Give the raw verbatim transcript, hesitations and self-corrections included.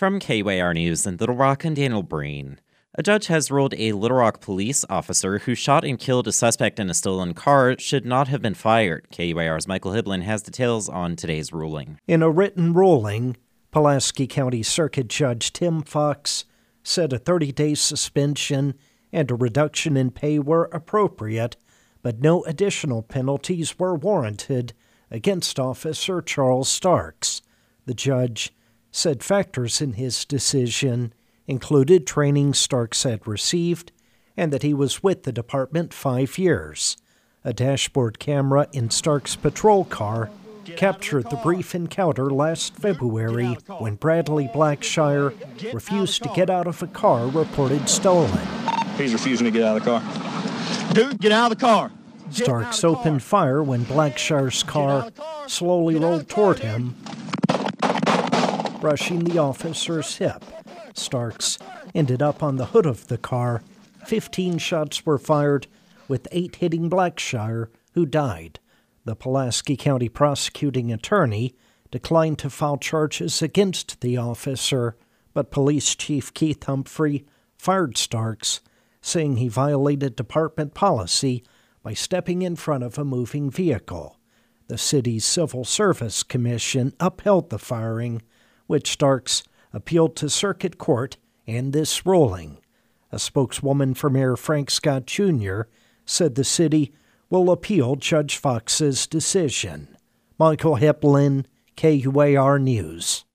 From K U A R News in Little Rock, and Daniel Breen. A judge has ruled a Little Rock police officer who shot and killed a suspect in a stolen car should not have been fired. K U A R's Michael Hiblin has details on today's ruling. In a written ruling, Pulaski County Circuit Judge Tim Fox said a thirty-day suspension and a reduction in pay were appropriate, but no additional penalties were warranted against Officer Charles Starks. The judge said factors in his decision included training Starks had received and that he was with the department five years. A dashboard camera in Starks' patrol car captured the brief encounter last February when Bradley Blackshire refused to get out of a car reported stolen. He's refusing to get out of the car. Dude, get out of the car. Starks opened fire when Blackshire's car slowly rolled toward him, brushing the officer's hip. Starks ended up on the hood of the car. Fifteen shots were fired, with eight hitting Blackshire, who died. The Pulaski County prosecuting attorney declined to file charges against the officer, but Police Chief Keith Humphrey fired Starks, saying he violated department policy by stepping in front of a moving vehicle. The city's Civil Service Commission upheld the firing, which Starks appealed to Circuit Court and this ruling. A spokeswoman for Mayor Frank Scott Junior said the city will appeal Judge Fox's decision. Michael Hiblin, K U A R News.